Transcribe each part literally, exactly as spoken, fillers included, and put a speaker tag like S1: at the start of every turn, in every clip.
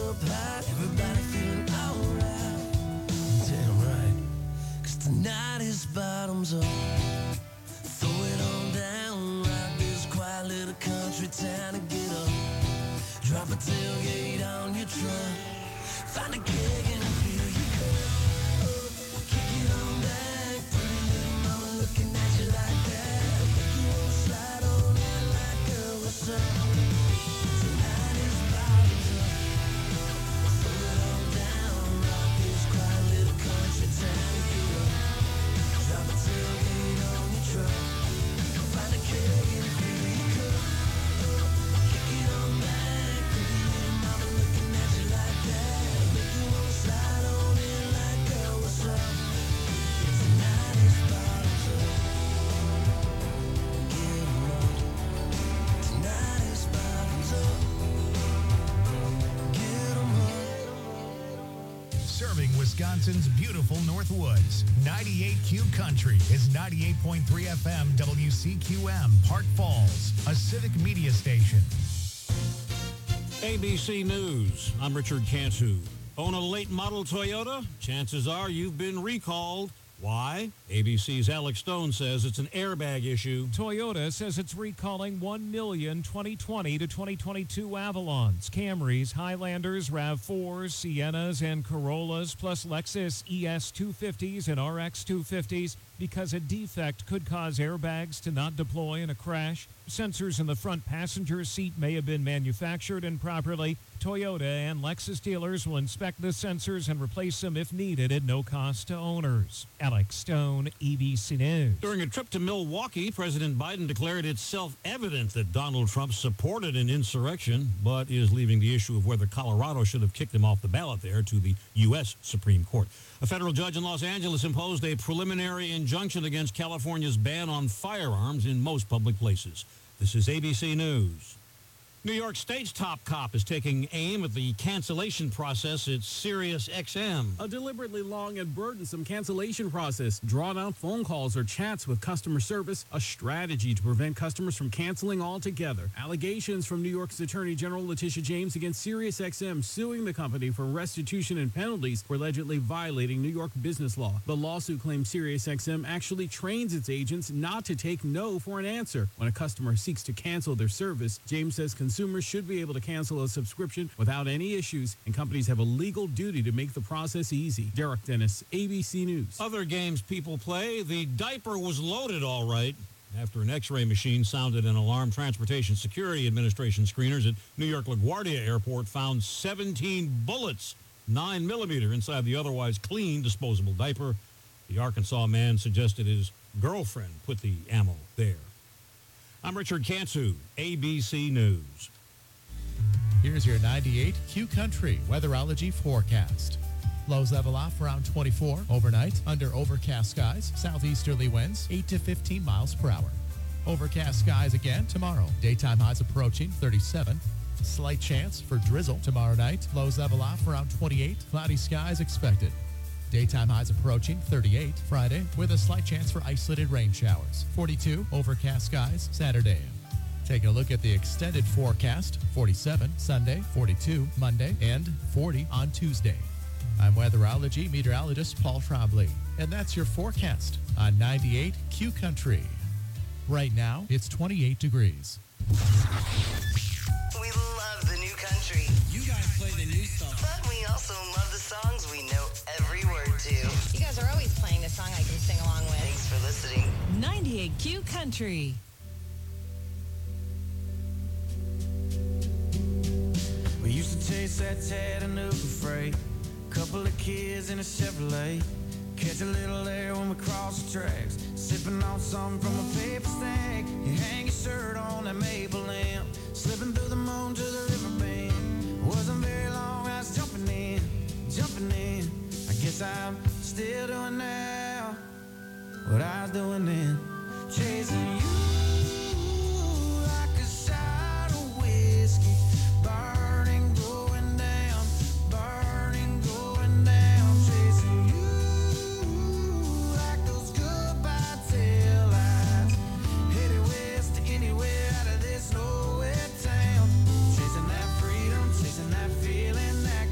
S1: up high, everybody feeling alright. Damn right, 'cause tonight is bottoms up. Throw it on down, ride this quiet little country town and get up. Drop a tailgate on your truck, find a keg and fill your cup. Kick it on back, pretty little mama looking at you like that. Make you wanna slide on in like, girl, what's up? Tonight is bottoms up. Throw it on down, rock this quiet little country town and get up. Drop a tailgate on your truck, find a keg and fill your cup. Kick it on back, pretty little mama looking at you like that. Make you wanna slide on in like, girl, what's up? Tonight is bottoms up. Get 'em up. Tonight is bottoms up. Get 'em up.
S2: Serving Wisconsin's beautiful Northwoods. ninety-eight Q Country is ninety-eight point three F M W C Q M, Park Falls, a civic media station.
S3: A B C News. I'm Richard Cantu. Own a late model Toyota? Chances are you've been recalled. Why? A B C's Alex Stone says it's an airbag issue.
S4: Toyota says it's recalling one million twenty twenty to twenty twenty-two Avalons, Camrys, Highlanders, RAV fours, Siennas, and Corollas, plus Lexus E S two fifties and R X two fifties because a defect could cause airbags to not deploy in a crash. Sensors in the front passenger seat may have been manufactured improperly. Toyota and Lexus dealers will inspect the sensors and replace them if needed at no cost to owners. Alex Stone, A B C News.
S3: During a trip to Milwaukee, President Biden declared it's self-evident that Donald Trump supported an insurrection, but is leaving the issue of whether Colorado should have kicked him off the ballot there to the U S Supreme Court. A federal judge in Los Angeles imposed a preliminary injunction against California's ban on firearms in most public places. This is A B C News. New York State's top cop is taking aim at the cancellation process at Sirius X M.
S5: A deliberately long and burdensome cancellation process, drawn-out phone calls or chats with customer service, a strategy to prevent customers from canceling altogether. Allegations from New York's Attorney General Letitia James against Sirius X M suing the company for restitution and penalties for allegedly violating New York business law. The lawsuit claims Sirius X M actually trains its agents not to take no for an answer when a customer seeks to cancel their service. James says consumers should be able to cancel a subscription without any issues, and companies have a legal duty to make the process easy. Derek Dennis, A B C News.
S3: Other games people play, the diaper was loaded all right after an X-ray machine sounded an alarm. Transportation Security Administration screeners at New York LaGuardia Airport found seventeen bullets, nine millimeter, inside the otherwise clean disposable diaper. The Arkansas man suggested his girlfriend put the ammo there. I'm Richard Cantu, A B C News.
S6: Here's your ninety-eight Q Country weatherology forecast. Lows level off around twenty-four overnight under overcast skies, southeasterly winds eight to fifteen miles per hour. Overcast skies again tomorrow. Daytime highs approaching thirty-seven. Slight chance for drizzle tomorrow night. Lows level off around twenty-eight. Cloudy skies expected. Daytime highs approaching thirty-eight Friday with a slight chance for isolated rain showers. forty-two overcast skies Saturday. Taking a look at the extended forecast, forty-seven Sunday, forty-two Monday, and forty on Tuesday. I'm weatherology meteorologist Paul Trombley, and that's your forecast on ninety-eight Q Country. Right now, it's twenty-eight degrees.
S7: We love the new country.
S8: You guys play the new stuff.
S7: But we also love the songs we know every word to.
S9: You guys are always playing a song I can sing along with.
S7: Thanks for listening.
S10: ninety-eight Q Country.
S1: We used to chase that Chattanooga freight. Couple of kids in a Chevrolet. Catch a little air when we cross the tracks. Sipping on something from a paper stack. You hang your shirt on that maple lamp. Slipping through the moon to the riverbend. Wasn't very long, I was jumping in, jumping in. I guess I'm still doing now what I was doing then. Chasing you like a shot of whiskey. Burning, going down, burning, going down. Chasing you like those goodbye taillights. Headed west to anywhere out of this nowhere town. Chasing that freedom, chasing that feeling, that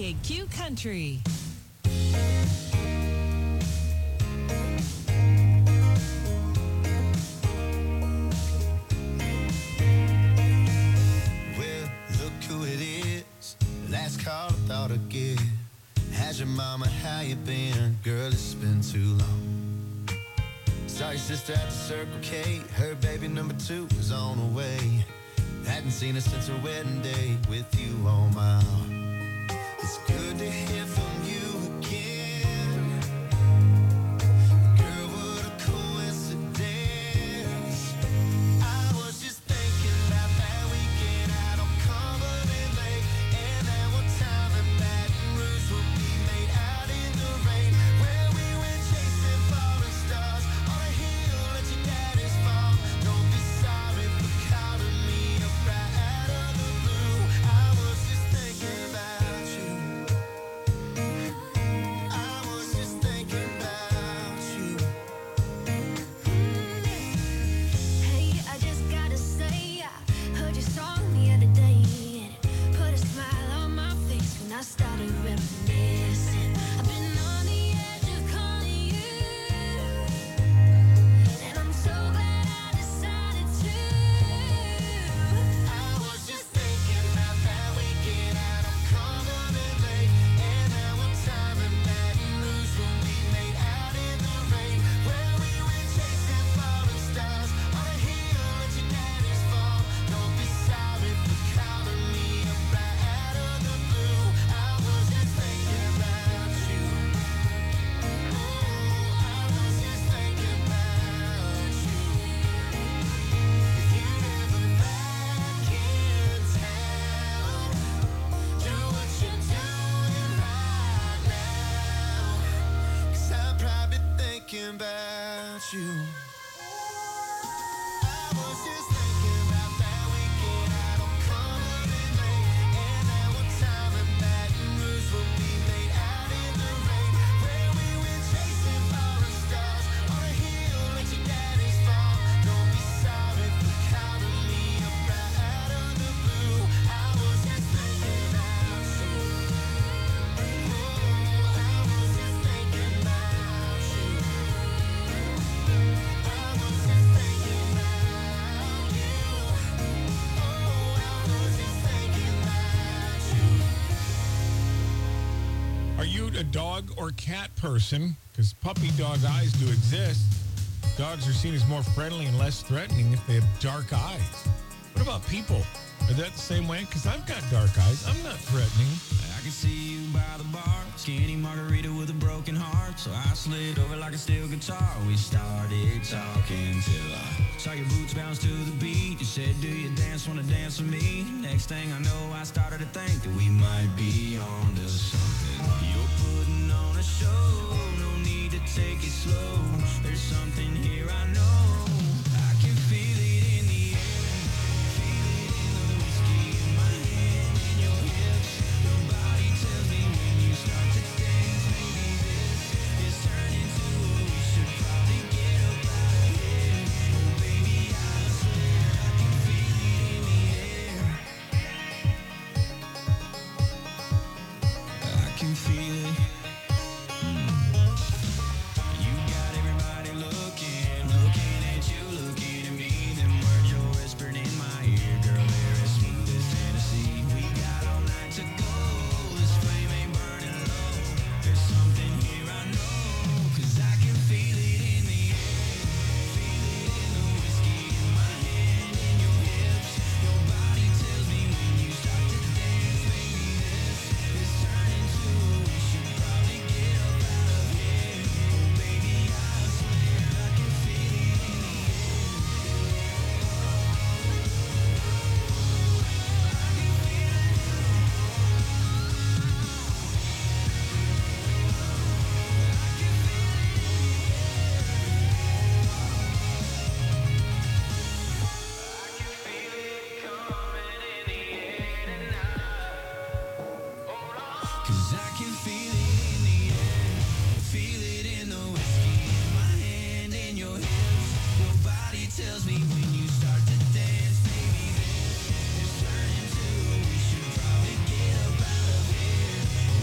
S10: ninety-eight Q Country.
S1: Well, look who it is. Last call I thought I'd get. How's your mama? How you been? Girl, it's been too long. Saw your sister at the Circle K. Her baby number two was on the way. Hadn't seen her since her wedding day with you on my arm. It's good to hear from you again. Girl, what a coincidence. I was just thinking about that weekend out on Cumberland Lake. And that one time in Baton Rouge when we made out in the rain. Where we went chasing falling stars on a hill at your daddy's farm. Don't be sorry for calling me up right out of the blue. I was just thinking about you. I was just thinking about you.
S11: Hey, I just gotta say, I heard your song the other day, and it put a smile on my face when I started reminiscing. I've been on the edge of calling you, and I'm so glad I decided to.
S1: I was just thinking about that weekend out on Cumberland Lake. And that one time in Baton Rouge when we made out in the rain. Where we went chasing falling stars on a hill at your daddy's farm. Don't be sorry for calling me up right out of the blue. I was just thinking about you. Ooh, I was just thinking about you. If you ever back in town, do what you're doing right now. 'Cause I'm probably thinking about you. I was just thinking about that weekend out on Cumberland Lake. And that one time in Baton Rouge when we made out in the rain. Where we went chasing falling stars on a hill at your daddy's farm. Don't be sorry for calling me up right out of the blue. I was just thinking about you. Ooh, I was just thinking about you. I was just thinking about you. Oh, I was just thinking about you.
S12: Are you a dog or cat person? Because puppy dog eyes do exist. Dogs are seen as more friendly and less threatening if they have dark eyes. What about people? Are they the same way? Because I've got dark eyes. I'm not threatening.
S13: I can see you by the bar, skinny margarita with a broken heart. So I slid over like a steel guitar. We started talking till I saw your boots bounce to the beat. You said, do you dance, wanna dance with me? Next thing I know, I started to think that we might be on to something. You're putting on a show, no need to take it slow. There's something here I know. I can feel it in the air, feel it in the whiskey in my hand, in your hips. Your body tells me when you start to dance, maybe this is turning to what we should probably get up out of here. Oh baby, I swear I can feel it in the air. I can feel it. Mm. You got everybody looking, looking at you, looking at me. Them words you're whispering in my ear, girl, they're as smooth as Tennessee. We got all night to go, this flame ain't burning low. There's something here I know, 'cause I can feel it in the air. Feel it in the whiskey in my hand, in your hips. Your body tells me when you start to dance, maybe this is turning to what we should probably get up out of here. Oh baby, I swear I can feel it in the air. Cause I can feel it in the air, feel it in the whiskey in my hand, in your hips. Your body tells me when you start to dance, maybe this is turning to what we should probably get up out of here. Oh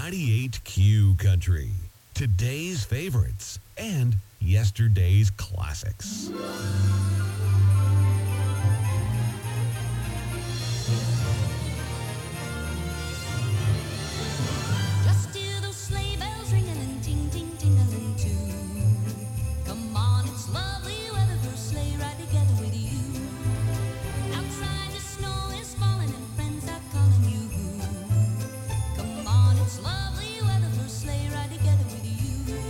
S14: ninety-eight Q Country. Today's favorites and yesterday's classics.
S11: Just hear those sleigh bells ringing and ting, ting, tingling too. Come on, it's lovely weather for a sleigh ride together with you. Outside the snow is falling and friends are calling you. Come on, it's lovely weather for a sleigh ride together with you.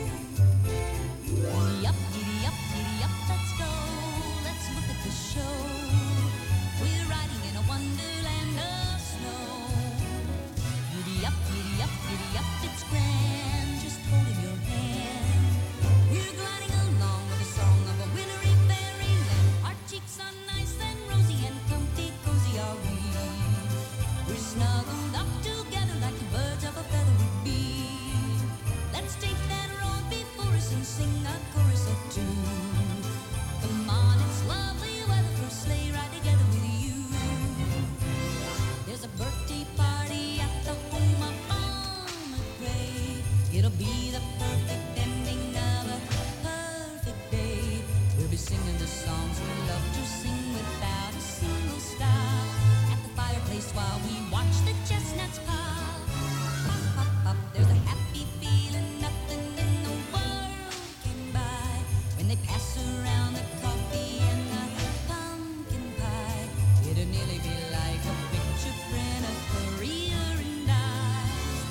S11: Giddy up, giddy up, giddy up, let's go. Let's look at the show. We're riding in a wonderland of snow. Giddy up, giddy up, giddy up, it's grand, just holding your hand. We're gliding along with the song of a wintry fairyland. Our cheeks are nice and rosy and comfy, cozy are we. We're snuggled up together like the birds of a feather would be. Let's take that road before us and sing a chorus or two. Come on, it's lovely weather for a sleigh ride together with you. There's a birthday party at the home of Farmer Gray. It'll be the perfect ending of a perfect day. We'll be singing the songs we love to sing without a single stop. At the fireplace while we watch the chestnuts pop. Pop, pop, pop. There's a happy feeling nothing in the world can buy. When they pass around the coffee and the pumpkin pie, it'll nearly be like a picture print of Korea and I.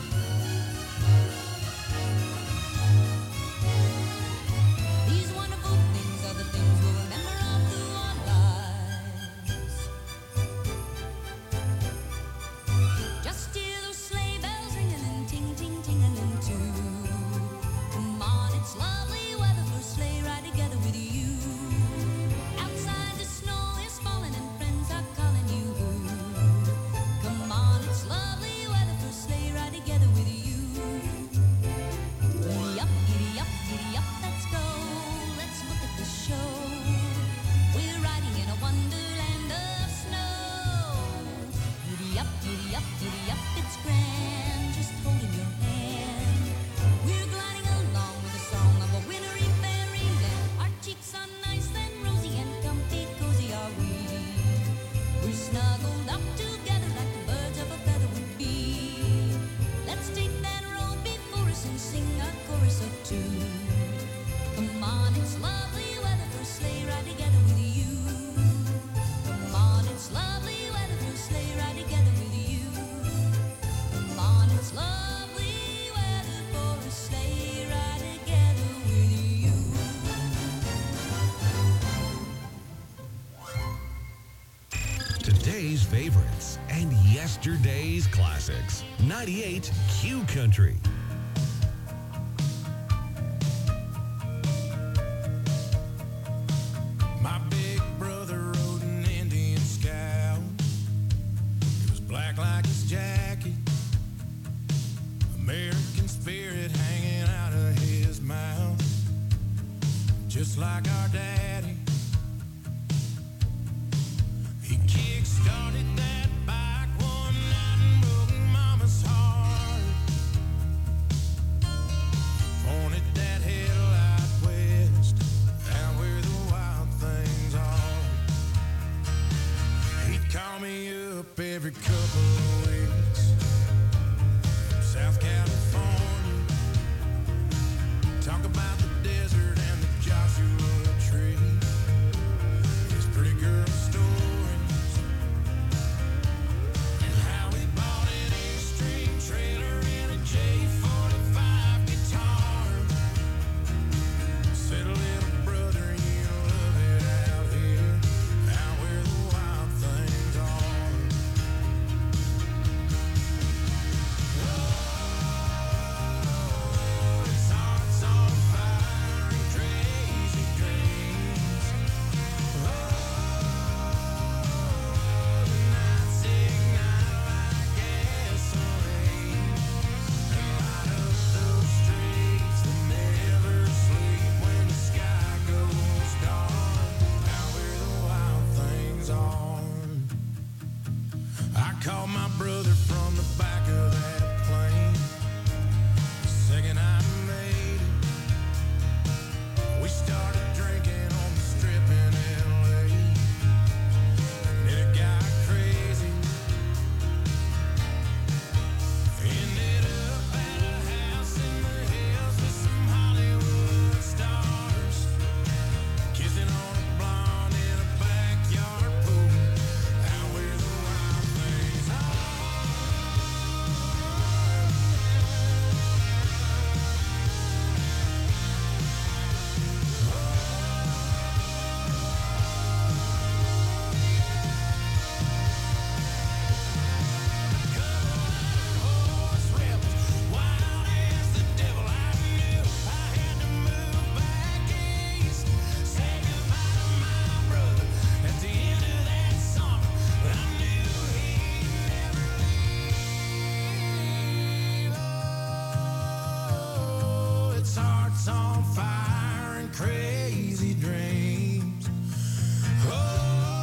S11: These wonderful things are the things we'll remember all through our lives. Just hear those sleigh bells ringing and ting, ting, tingling too. Come on, it's lovely weather for a sleigh ride together with you. Outside the snow is falling and friends are calling you. Come on, it's lovely weather for a sleigh ride together with you. Giddy up, giddy up, giddy up, let's go. Let's look at the show. We're riding in a wonderland of snow. Giddy up, giddy up, giddy up, it's grand, just holding your hand. We're gliding along with the song of a wintry fairyland. Our cheeks are nice and rosy and comfy, cozy are we. We're snuggled up together like the birds of a feather would be. Let's take that road before us and sing a chorus or two. Come on, it's lovely weather for a sleigh ride together with you. Come on, it's lovely weather for a sleigh ride together with you. Come on, it's lovely weather for a sleigh ride together with you.
S14: Today's favorites and yesterday's classics. ninety-eight Q Country.
S1: My big brother rode an Indian Scout. It was black like his jacket, American spirit hanging out of his mouth, just like our daddy. He kick-started that bike one night and broke Mama's heart. Pointed that headlight west, out where the wild things are. He'd call me up every couple of weeks from South California, talk about the desert and the Joshua Tree. on fire and crazy dreams. Oh.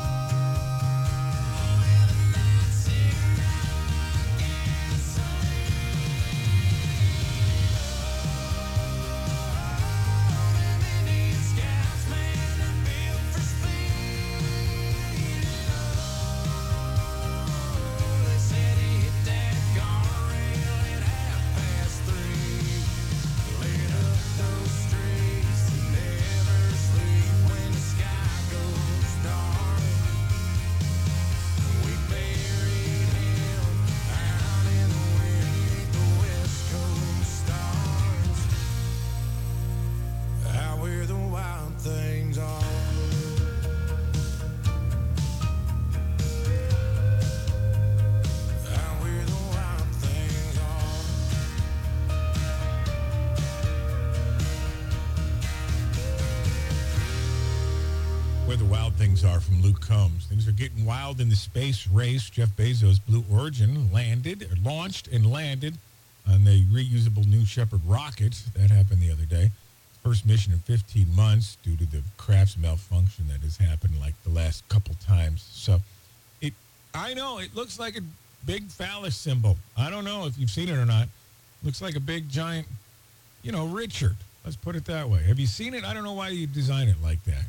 S12: Where the Wild Things Are from Luke Combs. Things are getting wild in the space race. Jeff Bezos' Blue Origin landed, or launched and landed on the reusable New Shepard rocket. That happened the other day. First mission in fifteen months due to the craft's malfunction that has happened like the last couple times. So it, I know, it looks like a big phallus symbol. I don't know if you've seen it or not. Looks like a big giant, you know, Richard. Let's put it that way. Have you seen it? I don't know why you design it like that.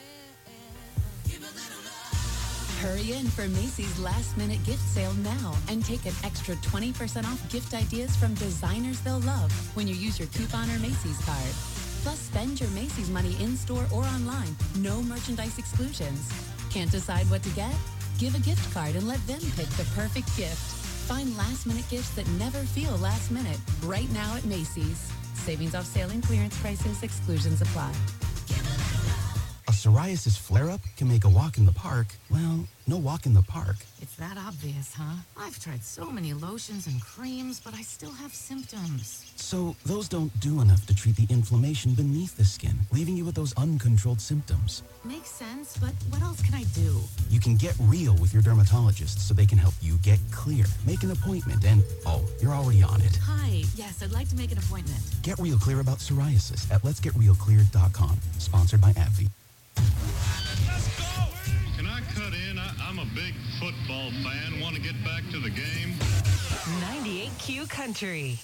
S10: Hurry in for Macy's last-minute gift sale now and take an extra twenty percent off gift ideas from designers they'll love when you use your coupon or Macy's card. Plus, spend your Macy's money in-store or online. No merchandise exclusions. Can't decide what to get? Give a gift card and let them pick the perfect gift. Find last-minute gifts that never feel last-minute right now at Macy's. Savings off sale and clearance prices. Exclusions apply.
S15: A psoriasis flare-up can make a walk in the park, well, no walk in the park.
S16: It's that obvious, huh? I've tried so many lotions and creams, but I still have symptoms.
S15: So those don't do enough to treat the inflammation beneath the skin, leaving you with those uncontrolled symptoms.
S16: Makes sense, but what else can I do?
S15: You can get real with your dermatologist so they can help you get clear. Make an appointment and, oh, you're already on it.
S16: Hi, yes, I'd like to make an appointment.
S15: Get real clear about psoriasis at lets get real clear dot com. Sponsored by AbbVie.
S17: Can I cut in? I, I'm a big football fan. Want to get back to the game?
S10: ninety-eight Q Country.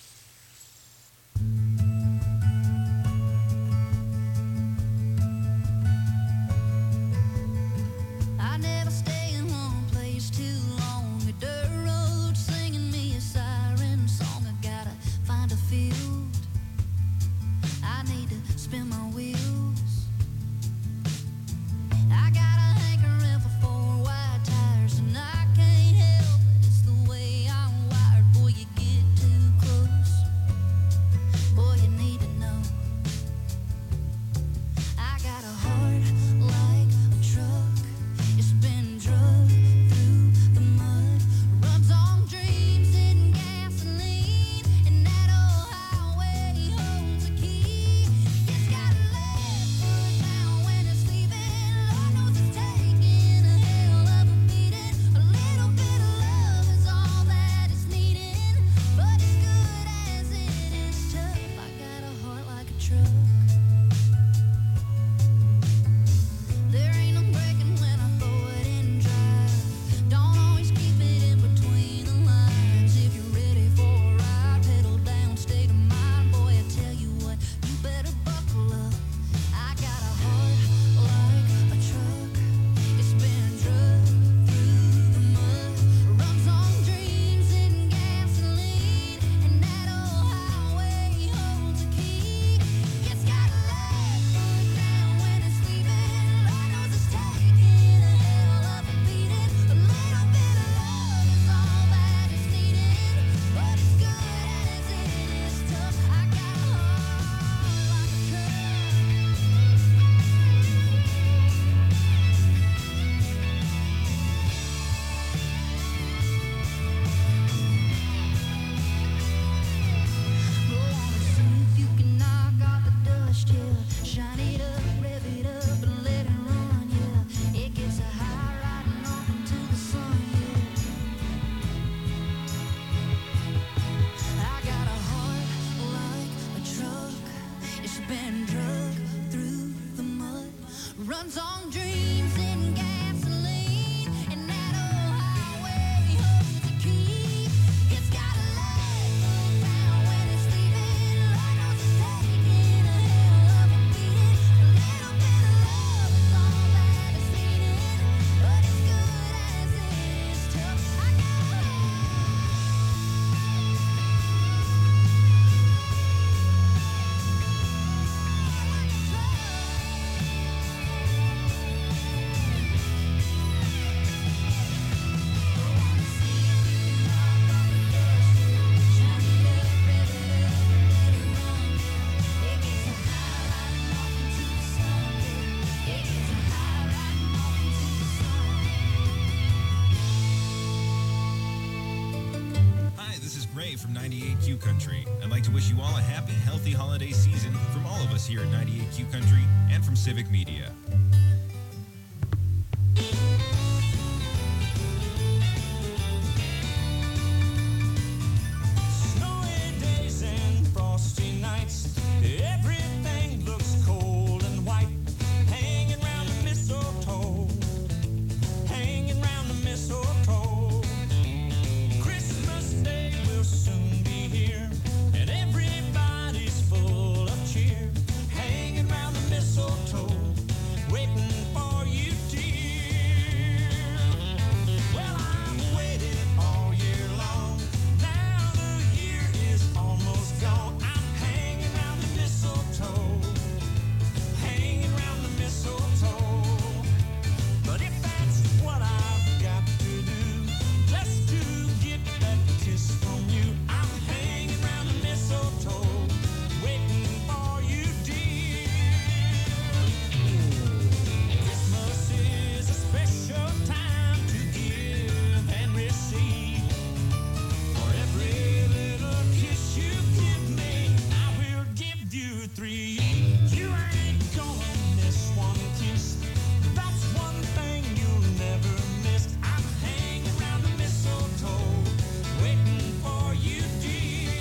S11: I never stay in one place too long. A dirt road singing me a siren song. I gotta find a field. I need to spin my wheels. I got a hankering for four wide tires, and I can't help it. It's the way I'm wired. Boy, you get too close.
S18: ninety-eight Q Country. I'd like to wish you all a happy, healthy holiday season from all of us here at ninety-eight Q Country and from Civic Media.
S1: Snowy days and frosty nights, everything looks cold and white. Hanging round the mistletoe, hanging round the mistletoe. Christmas Day will soon be here, and everybody's full of cheer. Hanging round the mistletoe, waiting for you, dear. Well, I've waited all year long. Now the year is almost gone. I'm hanging round the mistletoe, hanging round the mistletoe. But if that's what I've got to do, just to get that kiss from you, I'm hanging round the mistletoe, waiting for you, dear. Christmas is a special time to give and receive. For every little kiss you give me, I will give you three. You ain't gonna miss one kiss. That's one thing you'll never miss. I'm hanging round the mistletoe, waiting for you, dear.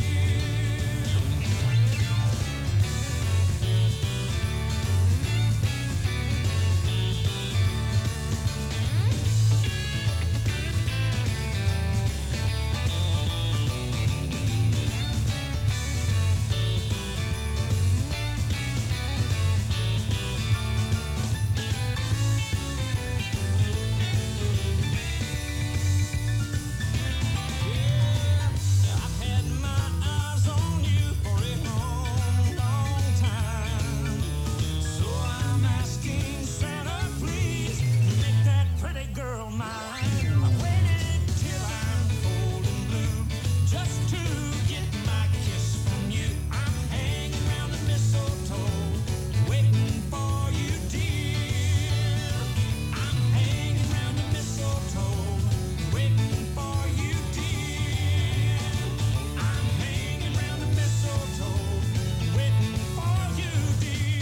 S1: I've had my eyes on you for a long, long time. So I'm asking Santa, please make that pretty girl mine. I've waited till I'm cold and blue just to get my kiss from you. I'm hanging round the mistletoe, waiting for you, dear. I'm hanging round the mistletoe, waiting for you, dear. I'm hanging round the mistletoe, waiting for you, dear.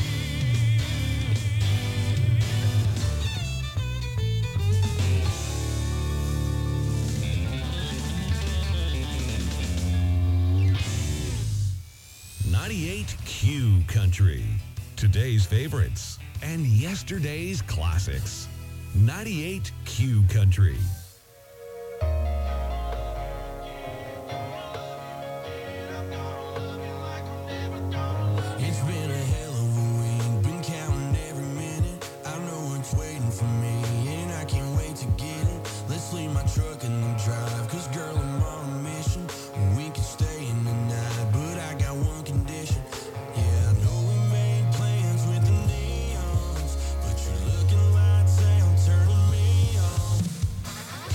S14: ninety-eight Q Country. Today's favorites and yesterday's classics. ninety-eight Q Country.
S1: It's been a hell of a week, been counting every minute. I know it's waiting for me, and I can't wait to get it. Let's leave my truck in the drive, cause girl, I'm on a mission. We can stay in the night, but I got one condition. Yeah, I know we made plans with the neons, but your looking lights out turning me on.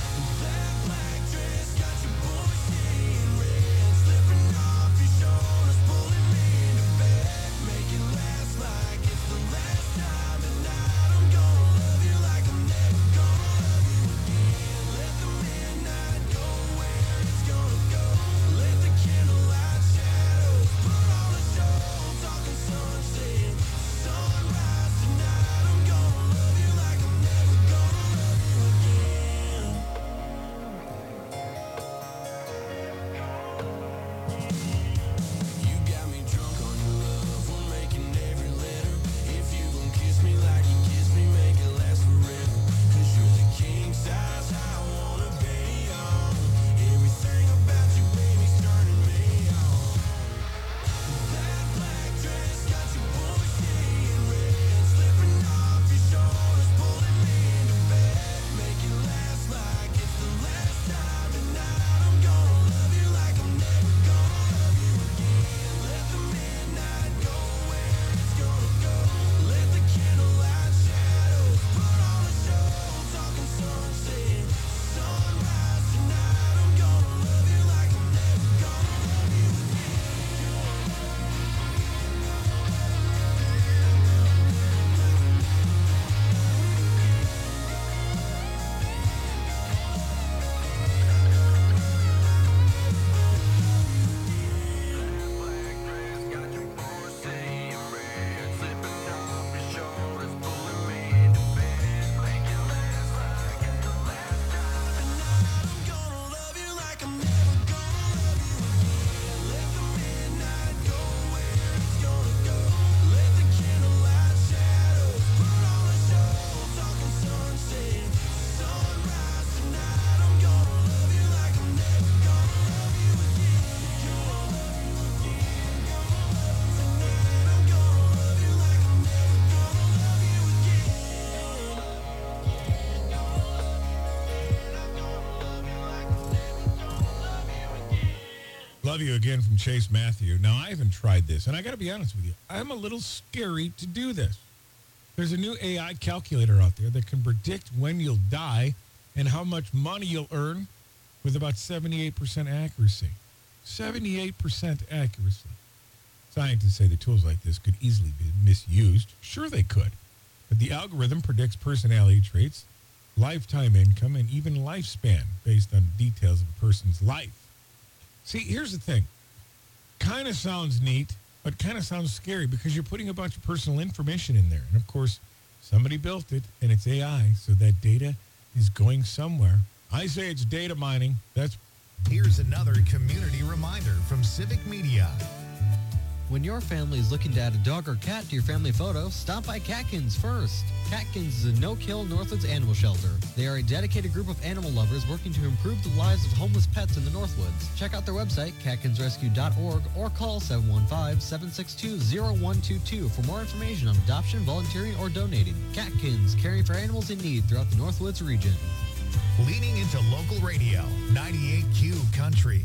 S12: love you again from Chase Matthew. Now, I haven't tried this, and I got to be honest with you. I'm a little scary to do this. There's a new A I calculator out there that can predict when you'll die and how much money you'll earn with about seventy-eight percent accuracy. seventy-eight percent accuracy. Scientists say that tools like this could easily be misused. Sure, they could. But the algorithm predicts personality traits, lifetime income, and even lifespan based on details of a person's life. See, here's the thing. Kind of sounds neat, but kind of sounds scary because you're putting a bunch of personal information in there. And, of course, somebody built it, and it's A I, so that data is going somewhere. I say it's data mining. That's
S2: Here's another community reminder from Civic Media.
S19: When your family is looking to add a dog or cat to your family photo, stop by Catkins first. Catkins is a no-kill Northwoods animal shelter. They are a dedicated group of animal lovers working to improve the lives of homeless pets in the Northwoods. Check out their website, catkins rescue dot org, or call seven one five, seven six two, zero one two two for more information on adoption, volunteering, or donating. Catkins, caring for animals in need throughout the Northwoods region.
S2: Leaning into local radio, ninety-eight Q Country.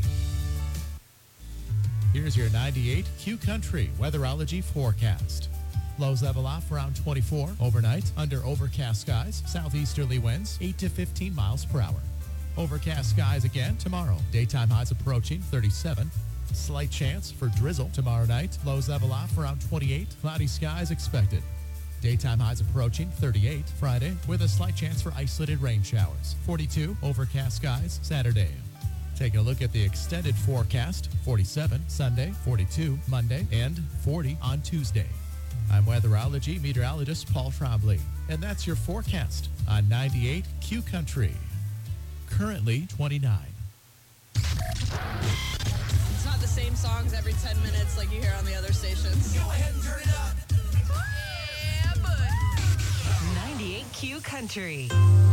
S2: Here's your ninety-eight Q Country weatherology forecast. Lows level off around twenty-four overnight under overcast skies, southeasterly winds eight to fifteen miles per hour. Overcast skies again tomorrow. Daytime highs approaching thirty-seven. Slight chance for drizzle tomorrow night. Lows level off around twenty-eight. Cloudy skies expected. Daytime highs approaching thirty-eight Friday with a slight chance for isolated rain showers. forty-two overcast skies Saturday. Taking a look at the extended forecast, forty-seven Sunday, forty-two Monday, and forty on Tuesday. I'm weatherology meteorologist Paul Trombley, and that's your forecast on ninety-eight Q Country. Currently twenty-nine.
S20: It's not the same songs every ten minutes like you hear on the other stations. Go ahead and turn it up. Yeah, bud.
S7: ninety-eight Q Country.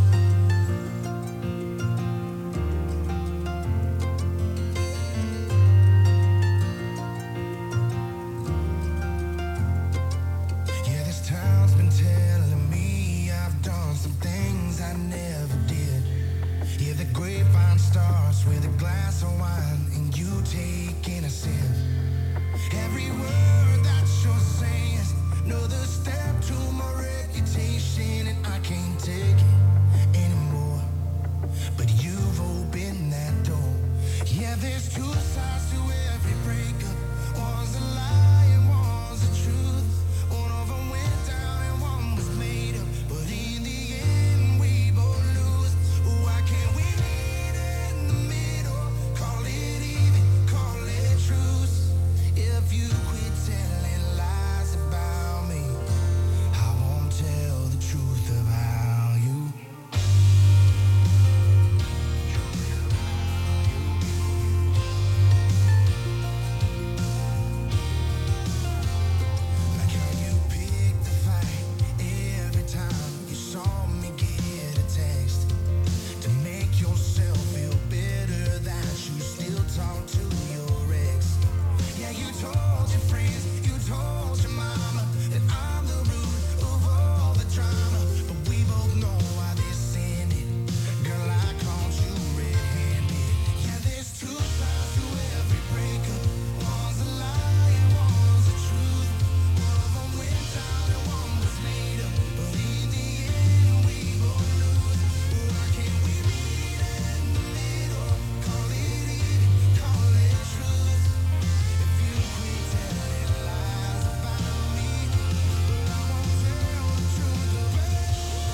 S1: Yeah, this town's been telling me I've done some things I never did. Yeah, the grapevine starts with a glass of wine and you taking a sip. Every word that you're saying is another step to my reputation, and I can't take it anymore. But you've opened that door. Yeah, there's two sides to every breakup. One's a lie and one's the truth. One of them went down and one was made up. But in the end, we both lose. Why can't we meet in the middle? Call it even, call it truce. If you quit telling lies about me, I won't tell the truth about you. Like how you picked the fight every time you saw me get a text. To make yourself feel better that you still talk to your ex. Yeah, you told your friends, you told your mama that I'm the root of all the drama. But we both know why this ended. Girl, I caught you red-handed. Yeah, there's two sides to every breakup. One's a lie and one's the truth. One of them went down and one was made up. But in the end, we both lose. Why can't we meet in the middle? Call it even, call it truth. If you quit telling lies about me, I won't tell the truth about you.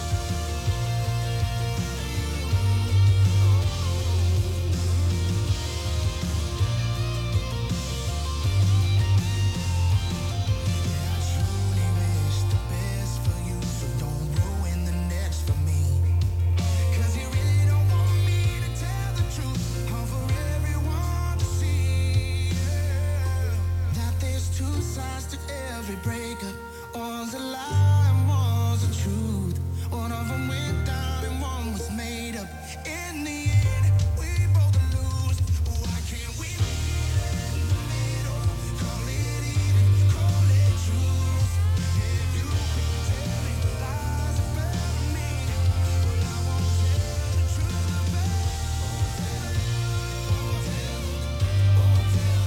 S1: Yeah, I truly wish the best for you, so don't ruin the next for me. 'Cause you really don't want me to tell the truth, or for everyone to see. Yeah. That there's two sides to every breakup. One's a lie and one's the truth. One of them went down and one was made up. In the end, we both lose. Why can't we meet in the middle? Call it even, call it truth. If you quit telling lies about me, well, I won't tell the truth about you. Won't tell, won't tell,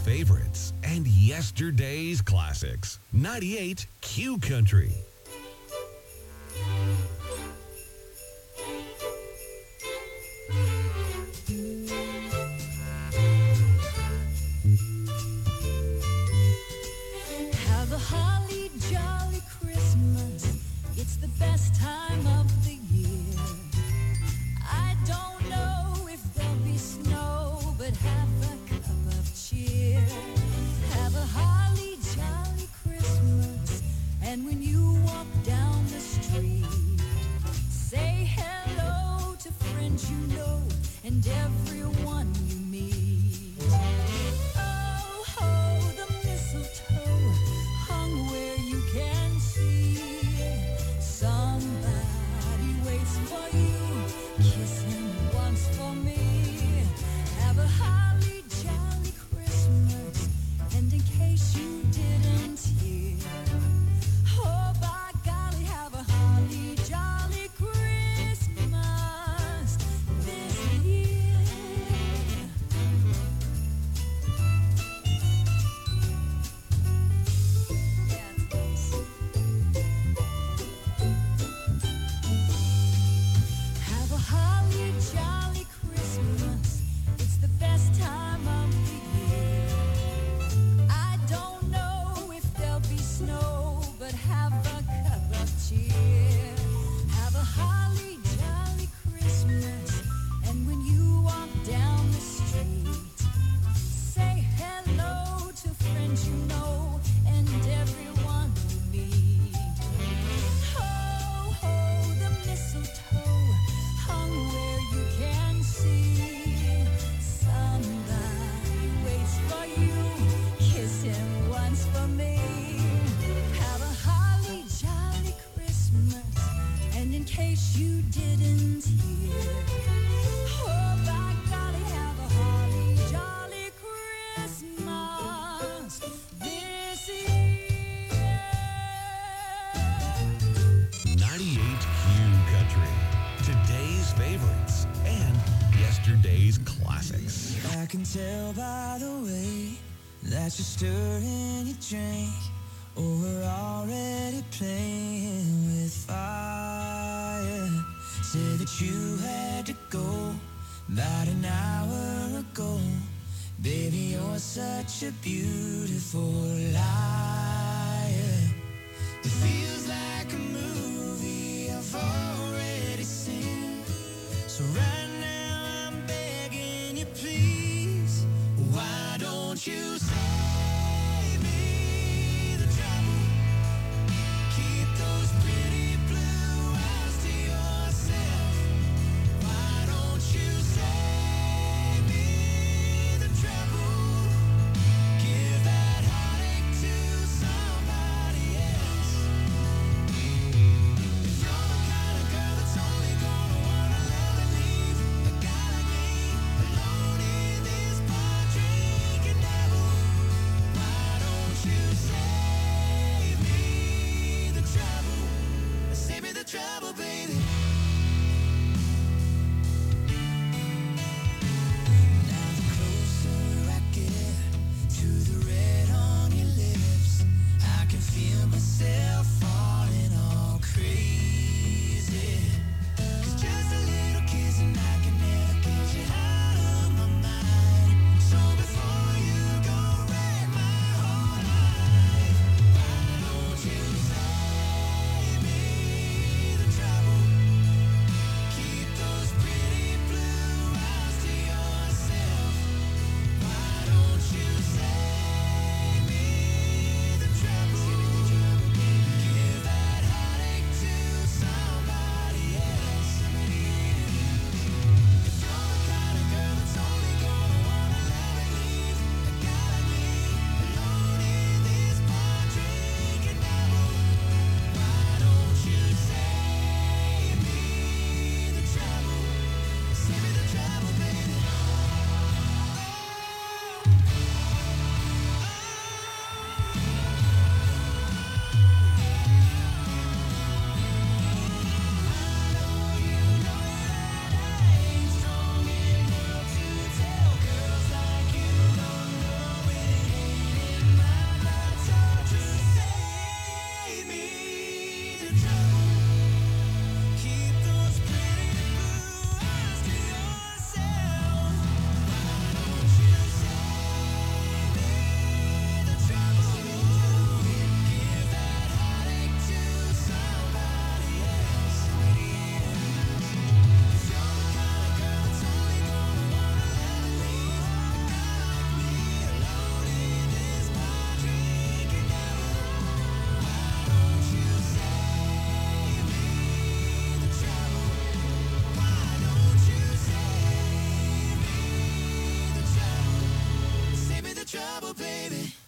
S14: favorites and yesterday's classics. ninety-eight Q Country.
S1: Have a holly jolly Christmas. It's the best time of the year. I don't know if there'll be snow, but have a cup of cheer. Have a holly jolly Christmas. And when you walk down the street, say hello to friends you know and everyone you meet. Oh, ho, the mistletoe hung where you can see. Somebody waits for you. Kiss him once for me. Have a holly jolly Christmas. And in case you didn't hear, oh, by golly, have a holly jolly Christmas this year. Have a holly jolly Christmas. It's the best time of the year. I don't know if there'll be snow, but have a cup of cheer. Have a holly jolly Christmas. And when you walk down the street, say hello to friends you know and everyone you meet. Ho, ho, the mistletoe hung where you can see. Somebody waits for you. Kiss him once for me. Have a holly jolly Christmas. And in case you didn't hear, oh, by golly, have a holly jolly Christmas this year.
S14: ninety-eight Q Country. Today's favorites and yesterday's classics.
S21: I can tell by the way that you're stirring your drink. Oh, we're already playing with fire. Said that you had to go about an hour ago. Baby, you're such a beautiful liar. It feels like a movie I've already seen. So right now I'm begging you, please, why don't you save me the trouble? Keep those pretty blue eyes to yourself. Why don't you save me the trouble? Give that heartache to somebody else.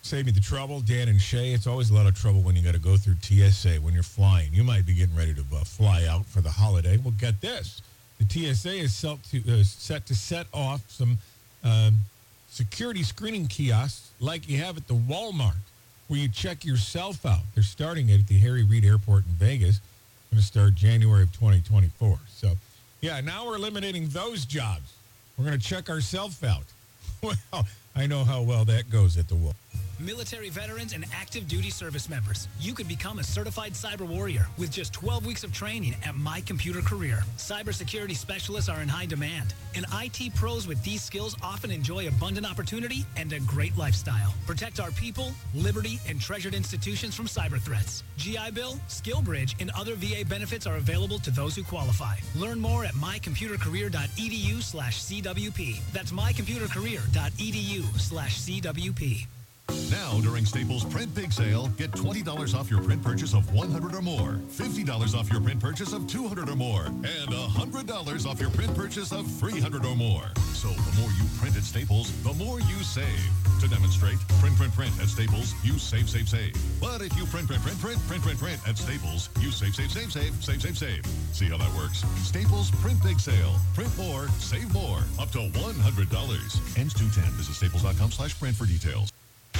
S12: Save me the trouble, Dan and Shay. It's always a lot of trouble when you got to go through T S A when you're flying. You might be getting ready to uh, fly out for the holiday. Well, get this. The T S A is set to, uh, set, to set off some um, security screening kiosks like you have at the Walmart, where you check yourself out. They're starting it at the Harry Reid Airport in Vegas. Going to start January of twenty twenty-four. So, yeah, now we're eliminating those jobs. We're going to check ourselves out. Well, I know how well that goes at the Wolf.
S4: Military veterans and active duty service members, you could become a certified cyber warrior with just twelve weeks of training at My Computer Career. Cybersecurity specialists are in high demand, and I T pros with these skills often enjoy abundant opportunity and a great lifestyle. Protect our people, liberty, and treasured institutions from cyber threats. G I Bill, SkillBridge, and other V A benefits are available to those who qualify. Learn more at mycomputercareer.edu slash CWP. That's mycomputercareer.edu slash CWP.
S22: Now, during Staples Print Big Sale, get twenty dollars off your print purchase of one hundred dollars or more, fifty dollars off your print purchase of two hundred dollars or more, and one hundred dollars off your print purchase of three hundred dollars or more. So the more you print at Staples, the more you save. To demonstrate, print, print, print at Staples, you save, save, save. But if you print, print, print, print, print, print, print at Staples, you save, save, save, save, save, save, save. See how that works? Staples Print Big Sale. Print more, save more. Up to one hundred dollars. Ends two ten. Visit staples.com slash print for details.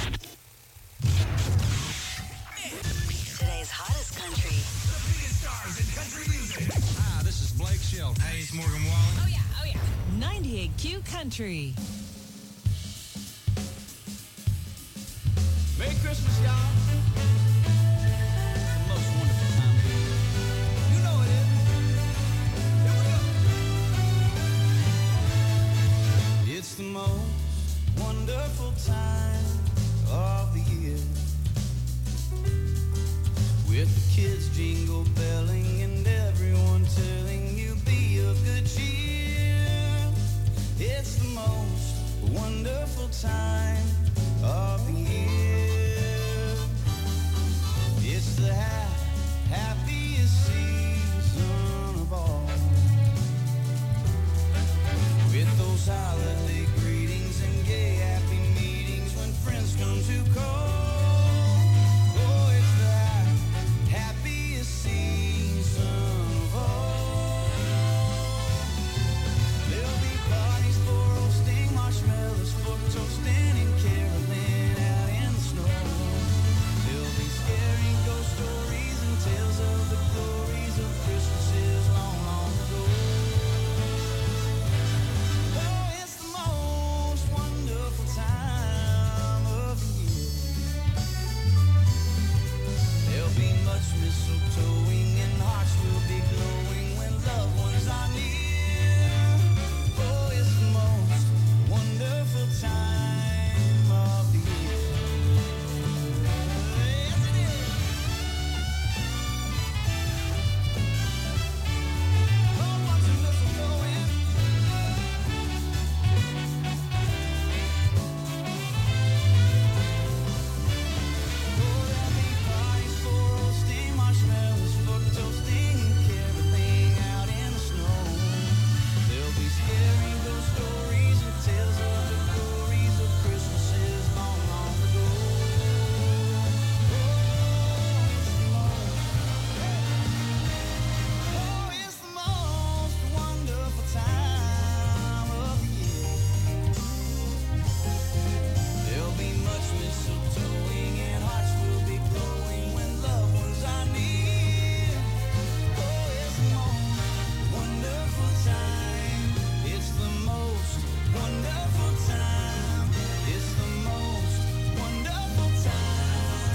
S7: Today's hottest country.
S23: The biggest stars in country music.
S24: Hi, this is Blake Shelton.
S23: Hey, it's Morgan Wallen.
S20: Oh, yeah, oh, yeah. ninety-eight Q Country.
S23: Merry Christmas, y'all.
S24: The most wonderful time of year.
S23: You know it is. Here we go.
S21: It's the most wonderful time of the year, with the kids jingle belling and everyone telling you be of good cheer. It's the most wonderful time of the year. It's the ha- happiest season of all, with those holiday greetings and gay happy meetings when friends come to call. Oh, it's the happiest season of all. There'll be parties for roasting marshmallows, for toasting and caroling out in the snow. There'll be scary ghost stories and tales of the glories of Christmases long, long ago. Oh, it's the most wonderful time of the year. There'll be much mistletoeing and hearts will be glowing when loved ones are near. Oh, it's the most wonderful time of the year. Yes, it is. Oh, bunch of mistletoeing. There'll be parties for roasting marshmallows, for toasting and caroling out in the snow. There'll be scary ghost stories and tales of the glories of Christmases long, long ago. Oh, it's the most wonderful time of the year. There'll be much mistletoeing and hearts will be glowing when loved ones are near. Oh, it's the most wonderful time. It's the most wonderful time. It's the most wonderful time.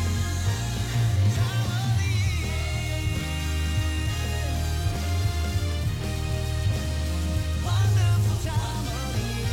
S21: Time of the year. Wonderful time of the year.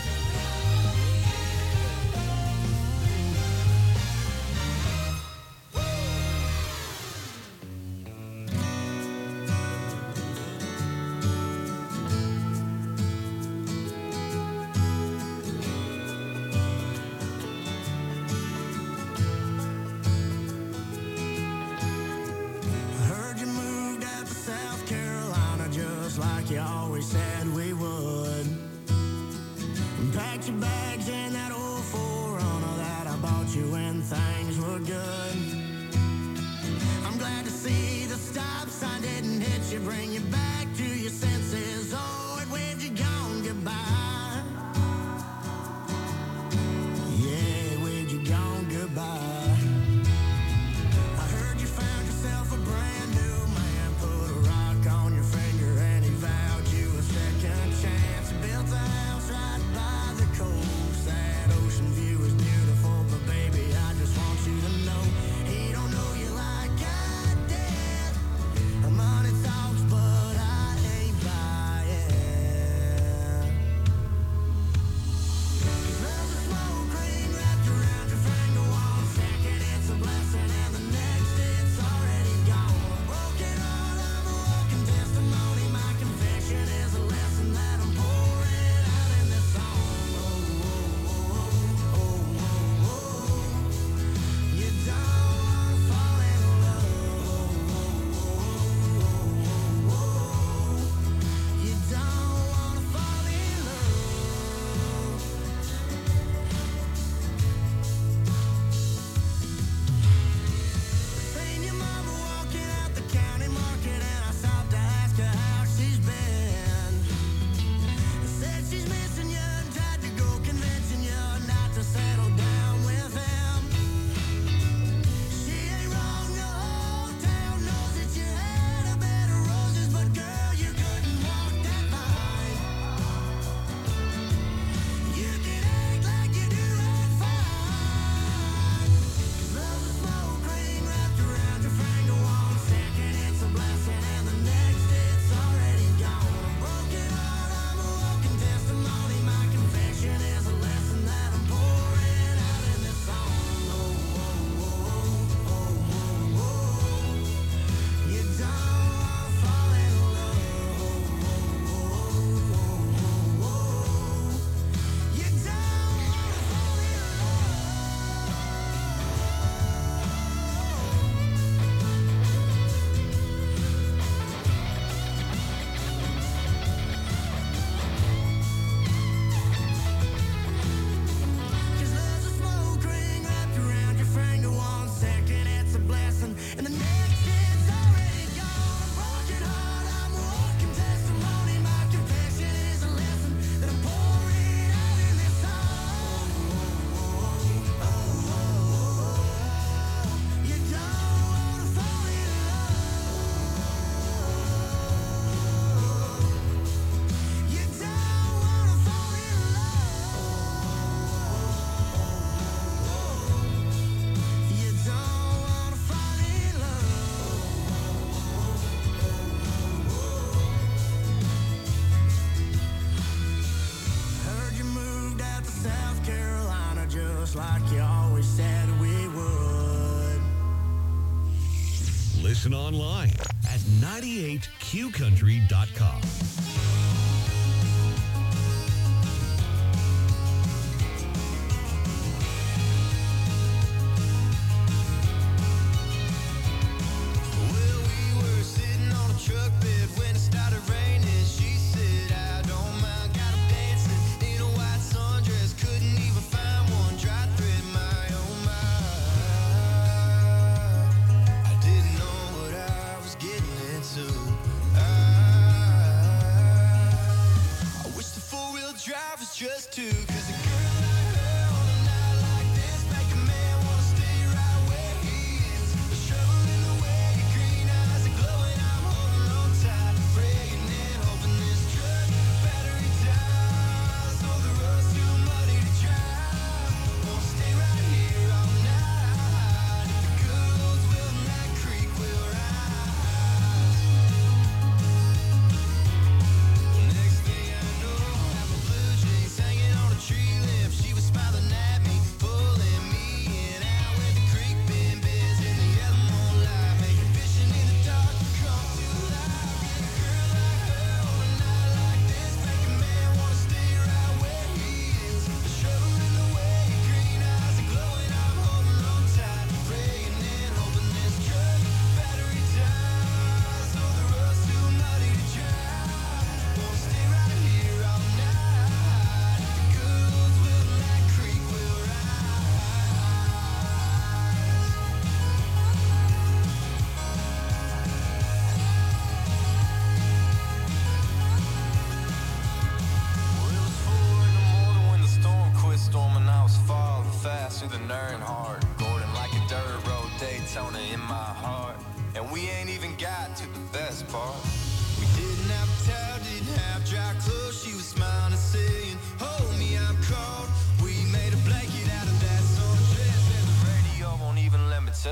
S21: I heard you moved out to South Carolina just like you always said we would. And packed your bags in that old four runner that I bought
S1: should bring you back to your senses. Oh, and when you're gone, goodbye. Yeah, when you're gone, goodbye. I heard you found yourself a brand new man. Put a rock on your finger and he vowed you a second chance. Built a house right by the coast. That ocean view is beautiful, but baby, I just want you to know he don't know you like I did. Money talks, but I ain't buying. There's a smoke ring wrapped around your finger. One second it's a blessing, and the next it's already gone. A broken heart, I'm a walking testimony. My confession is a lesson that I'm pouring out in this song. Oh, oh, oh, oh, oh, oh. You don't wanna fall in love. You don't wanna fall in love. Seen your mama walking out the county market, and I stopped to ask her how she's been. Said she's missing you and tried to go convincing you not to settle down with him. She ain't wrong, the whole town knows that you had a bed of roses, but girl, you couldn't walk that line. You can act like you do it fine. 'Cause there's a smoke ring wrapped around your finger. One second it's a blessing, and the next it's already gone. A broken heart, I'm a walking testimony. My confession is a lesson that I'm pouring out in this song. Oh, oh, oh, oh, oh, oh. You don't wanna fall in love. Oh, oh, oh, oh, oh. You don't wanna fall in Cause there's a smoke ring wrapped around your finger. One second it's a blessing, and the next it's already gone. A broken heart, I'm a walking testimony. My confession is a lesson that I'm pouring out in this song. Oh, oh, oh. You don't wanna fall in love. You don't wanna fall in You don't wanna fall in love. Heard you moved out to South Carolina just like you always said we would.
S14: Listen online at ninety-eight q country dot com.
S21: Well, we were sitting on a truck bed when it started raining. She said, I don't mind, got up dancing in a white sundress. Couldn't even find one dry thread, my oh my. I didn't know what I was getting into. I, I wish the four-wheel drive was just two, 'cause a girl like her on a night like this make a man wanna stay right where he is. The shovel in the way, your green eyes are glowing. I'm holding on tight, praying and hoping this truck battery dies. So the road's too muddy to drive. Won't stay right here all night. If the good old Wilton Knight Creek will rise. Well, next thing I know, I have my blue jeans hanging on a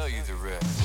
S1: tell you the rest.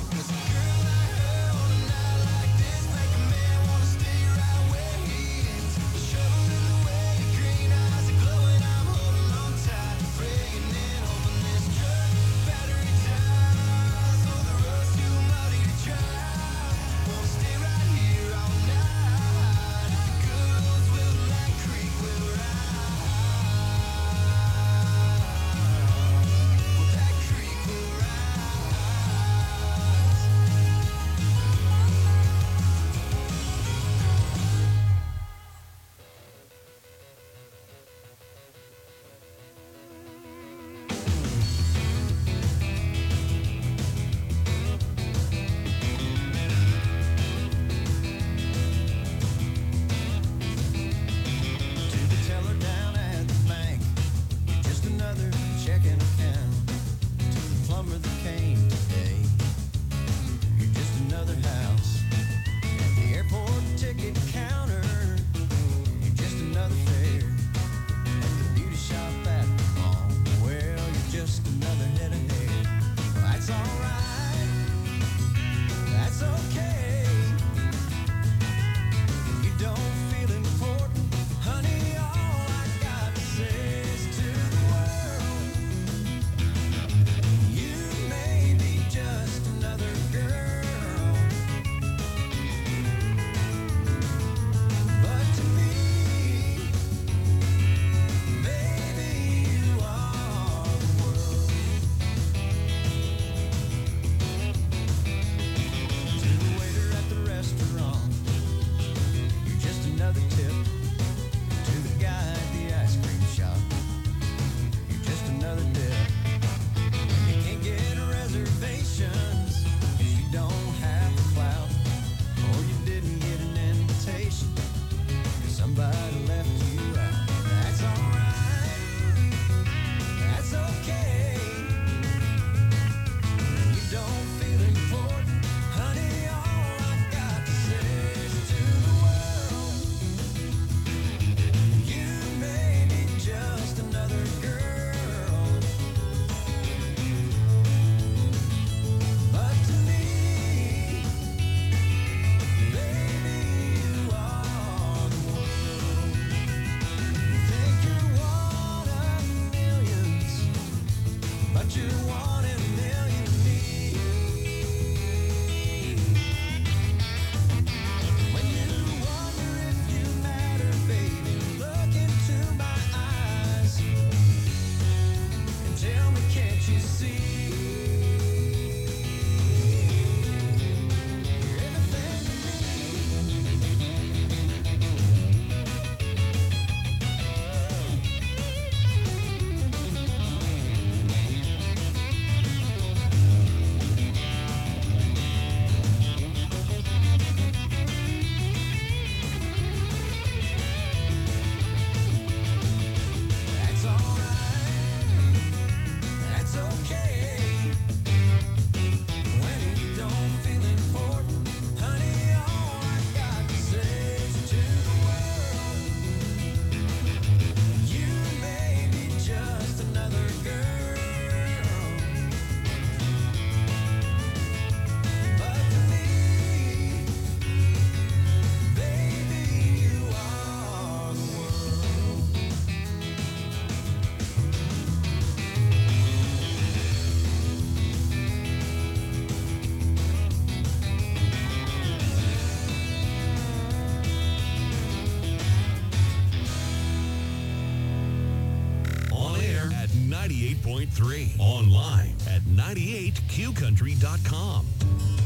S14: ninety-eight point three. Online at ninety-eight Q country dot com.